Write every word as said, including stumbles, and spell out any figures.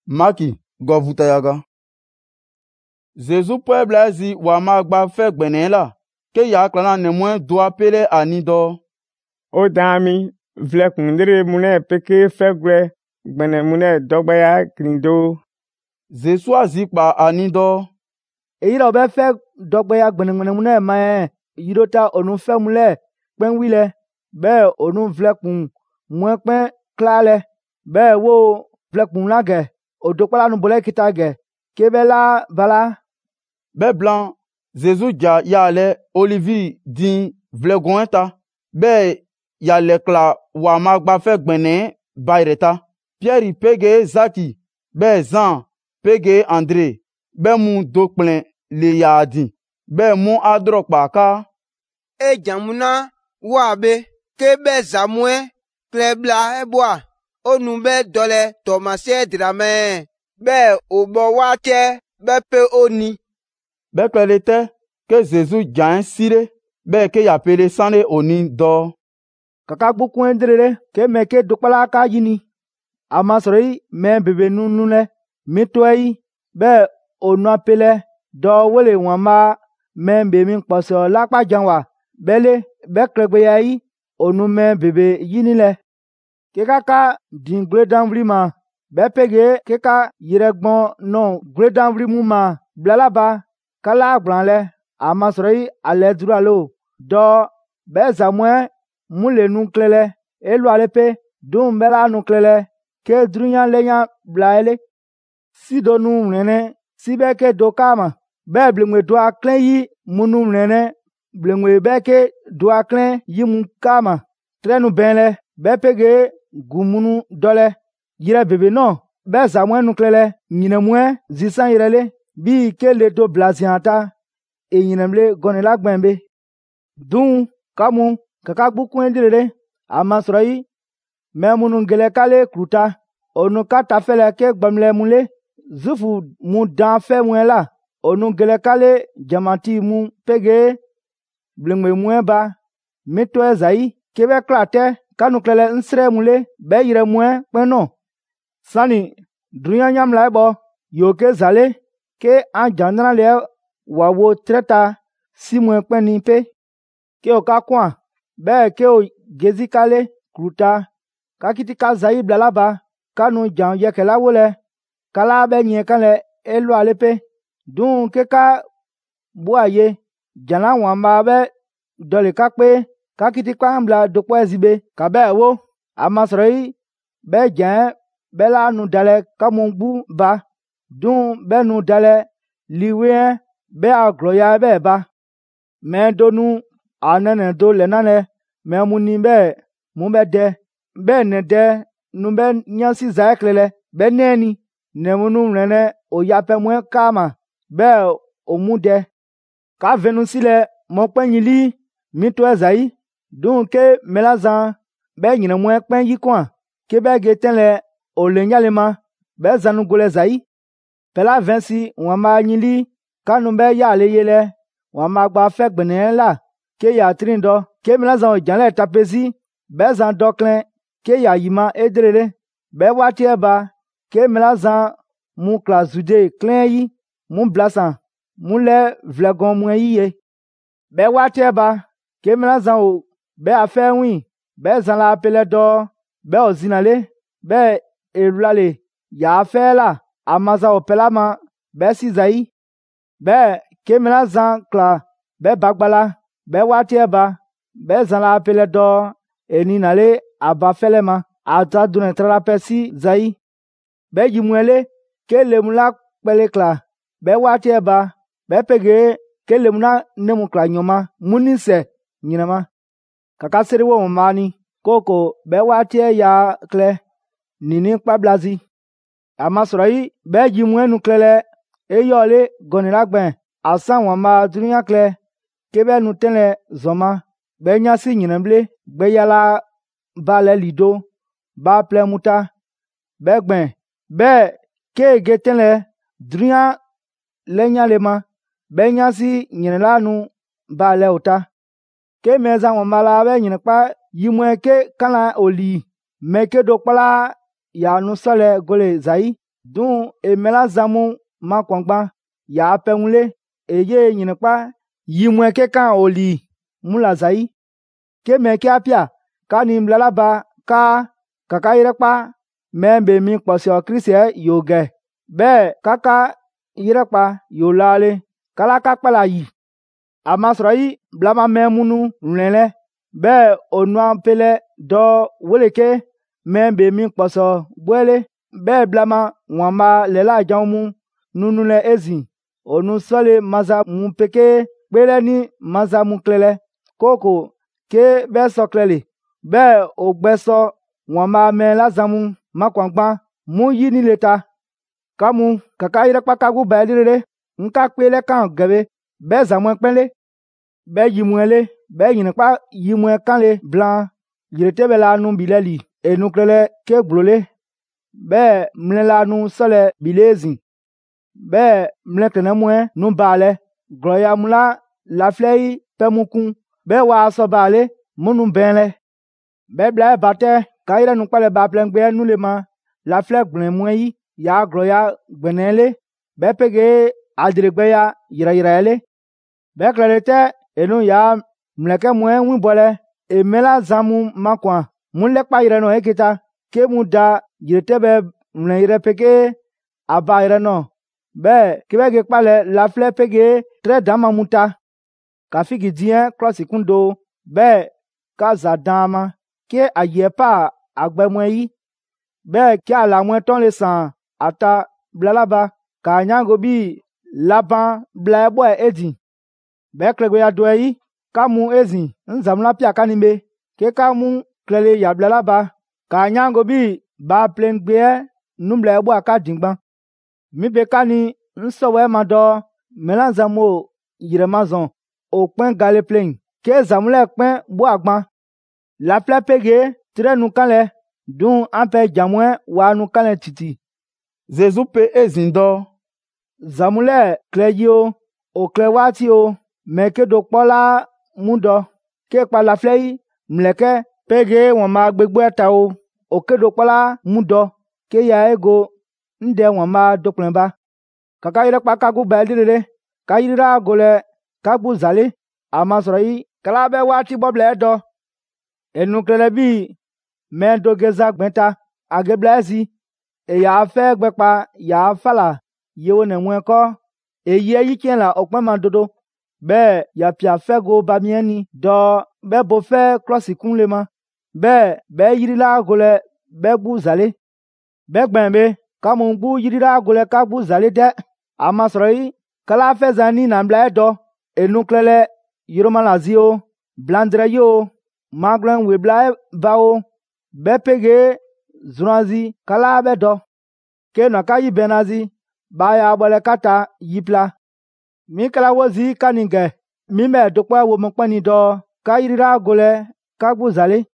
Maki govutayaga. Jésus puebla zi wa magba fe gbenela ke ya klana ne moins doit pele anido. O dami vle kundere mune peke fegwe gbene mune dogbaya grindo. Jésus azikpa anido. Èyí ló be fe dogbaya gbene gbene mune ma yidota onu fe mule pen wile be onu vle kun mwe pen klale be wo vle kun lage odokpala nu bole kitage kebela bala Be blanc Jésus ja yale Olivier din vlegoenta be yale kla wa magba fe gbene bayreta Pierre pege Zaki be Jean pege André be mu dokplen le yadi be mu adrokpa ka e jamuna wa be ke be zamwe klebla eboa onu be dole tomase drame be obo wate be pe oni be klelete ke Jésus jan sire be ke ya pele sane oni do kaka gbukun endrere ke me ke dokpala ka yini amasori me bebe nunune mitoi be onu apele do wole wama me be min poso lapa janwa bele be kregbe yayi onu me bebe yini le ke kaka din gledanvri ma be pege ke ka yiregbon no gledanvri mu ma blalaba kala gblanle amasori ale duralo do be zamwe mule nu klele elu alepe dum bela nu klele ke drunya lenya blaele si do nu nene si beke do kama be blengwe do aklen yi munu nene blengwe beke do aklen yi mun kama trenu benle be pege gumunu dole yire bebe no be zamwe nu klele nyine mwe zisan yirele bi ke le do blazianta e nyinemle gonela gbembe dun kamu kaka gbukun endirere amasroi memunu ngele kale kruta onu kata fele ke gbamle mule zufu mu dan fe mwela onu ngele kale jamati mu pege blengwe mweba mito ezai kebe klate kanu klele nsre mule be yire mwe peno sani drunya nyamla ebo yoke zale ke anjandra le wawo treta si mwe peni pe ke oka kwa be ke o gezi kale kruta kakiti ka zai blalaba kanu jan yekela wole kala be nye kale elu alepe dun ke ka buaye jana wamba be dole kakpe kakiti kwa mbla dokpo ezibe ka be wo amasroi be jan be la nu dale kamungbu ba dun be nu dale liwe be agloya be ba me donu anene do lenane me muni be mu be de be ne de nu be nyansi zaklele be neni ne munu rene o yape mu kama be o mu de ka venusile mo penyili mito ezai dun ke melazan be nyine mu pen yi kwa ke be getenle o lenyalema be zanu gole zai pela vinci wama nyili kanu be ya leyele wama gba fe gbene la ke ya trindo ke melazan o janle tapezi be zan doklen ke ya yima edrere be wati eba ke melazan mu klazude klen yi mu blasan mu le vlegon mu yiye be wati eba ke melazan o be afe wi be zan la apele do be ozinale be erulale ya afe la amaza o pelama be sizai be ke melazan kla be bagbala be wati eba be zan la apele do eninale aba felema ata dune trala pesi zai be jimwele ke lemula pele kla be wati eba be pege ke lemuna nemu kla nyoma munise nyinama kaka seriwo mani koko be wati ya kle nini kpablazi amasroi be jimwenu klele eyole gonilagben asan wama dunya kle kebe nu tenle zoma be nyasi nyinemble be yala bale lido ba plemuta be gben be ke getenle dunya lenyalema be nyasi nyinelanu bale uta ke meza wamala be nyinekpa yimwe ke kana oli meke dokpala ya nu sale gole zai dun emela zamu makwangba ya penwule eye nyinekpa yimwe ke kan oli mula zai ke me ke apia kani mlalaba ka kaka yirekpa membe mi kposio Kristo yoge be kaka yirekpa yolale kala kakpala yi amasroi blama memunu nlele be onua pele do weleke membe mi kposo bwele be blama nwama lela jamu nunule ezi onu sole maza mu peke pele ni maza mu klele koko ke be so klele be ogbeso nwama me lazamu makwangba mu yini leta kamu kaka ire pakagu ba direre nka pele kan gabe be zamu pele be yimwele be yinpa yimwe kanle blanc yirete la nu bilali enuklele ke glole be mlela nu sole bilezi be mlekene mwe nu bale gloya mula la flei pemukun be wa so bale munu benle be bla bate kaire nu pale ba plengbe nu le ma la fle gben mwe yi ya gloya gbenele be pege adregbe ya yira yiraele be klelete enu ya mleke mwe wi bole emela zamu makwa munle pa ire no ekita ke mu da yirete be mle ire pege aba ire no be kibege pale la fle pege tre dama muta kafigi dien klosi kundo be kaza dama ke ayepa agbemwe yi be ke ala mwe ton le san ata blalaba ka nyango bi laban bla bo edi be klego ya do yi kamu ezi nzamla pia kanimbe ke kamu klele ya blalaba ka nyango bi ba plengbe numble bo aka dingban mi be kani nsowe mado melanzamo yiremazon opin gale plain ke zamule pin bo agban la pla pege tre nu kanle dun ampe jamwe wa nu kanle titi Jésus pe ezindo zamule kleyo o klewati o meke do pola mundo ke pa la flei mleke pege won ma gbegbo eta o o ke do pola mundo ke ya ego nde won ma doklenba kaka ire pa kagu ba direre ka yira gole kagu zale amasroi kala be wati boble do enu klele bi me do geza gbenta ageblazi e ya fe gbepa ya fala yewo ne mwen ko e ye yi kien la okpon ma dodo be ya pia fe go ba mieni do be bo fe klosi kunle ma be be yiri la gole be bu zale be gbenbe kamu bu yiri la gole ka bu zale de amasroi kala fe zani na mbla do enu klele yiroma lazio blandre yo maglen we bla bao be pege zranzi kala be do ke no kayi benazi ba ya bole kata yipla mi kala wozi kaninge mi me dokwa wo mo pani do kayira gole kagbu zale